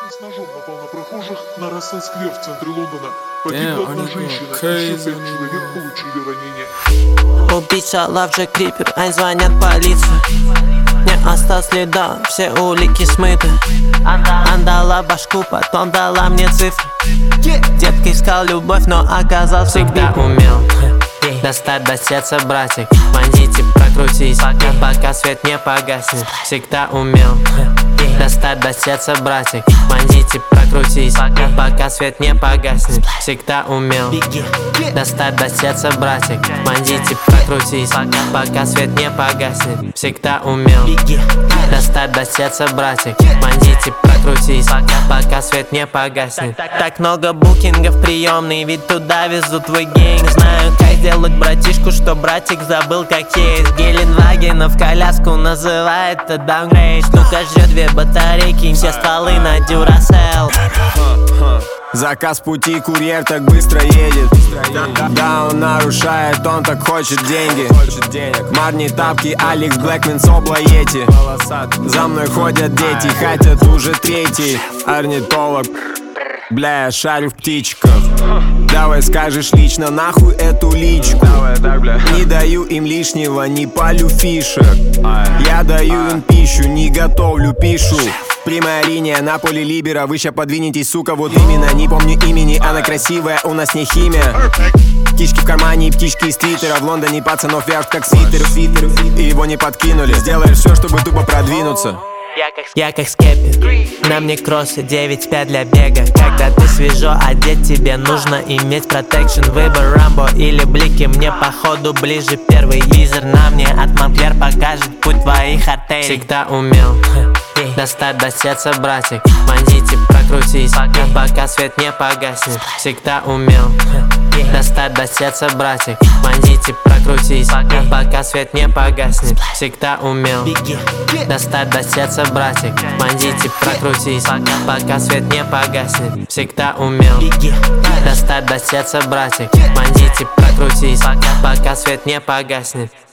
с ножом напал на прохожих на Рассел-сквер в центре Лондона. Погибла одна женщина, еще 5 человек получили ранения. Убийца, лавджек, крипер, ай, звонят полицию. Не осталось следа, все улики смыты. Отдала башку, потом дала мне цифры. Детка искал любовь, но оказался всегда умел достать до сердца, братик. Бандите, прокрутись, пока свет не погаснет. Всегда умел достать до сердца, братик. Бандите, прокрутись, пока свет не погаснет. Всегда умел достать до сердца, братик. Бандите, прокрутись, пока свет не погаснет. Всегда умел достать до сердца, братик. Бандите, прокрутись, пока свет не погаснет. Так много букингов приемный, ведь туда везут твой гейм. Знаю, как сделать братишку, что братик забыл, как есть. Геленвагена в коляску называет это даунгрейд. Ну-ка, ждет 2 батарейки, все стволы на Duracell. Заказ пути, курьер так быстро едет. Да, он нарушает, он так хочет деньги. Марни, тапки, Алекс, Блэкмен, Собла, Йети. За мной ходят дети, хотят уже третий. Орнитолог, бля, я шарю в птичках. Давай скажешь лично, нахуй эту личку. Не даю им лишнего, не палю фишек. Я даю им пищу, не готовлю, пишу. Прямая линия на поле либера. Вы ща подвинетесь, сука, вот именно. Не помню имени, она красивая, у нас не химия. Птички в кармане и птички из твиттера. В Лондоне пацанов вяжут как свитер. И его не подкинули. Сделаешь все, чтобы тупо продвинуться. Я как скеппи, на мне кроссы 9.5 для бега. Когда ты свежо одет, тебе нужно иметь протекшн. Выбор Рамбо или блики, мне походу ближе первый. Визор на мне от Монклер покажет путь твоих артерий. Всегда умел достать до сердца, братик. Бандите, прокрутись, пока свет не погаснет. Всегда умел достать до сердца, братик. Бандите, прокрутись, пока свет не погаснет. Всегда умел достать до сердца, братик. Бандите, прокрутись, пока свет не погаснет. Всегда умел достать до сердца, братик. Бандите, прокрутись, пока свет не погаснет.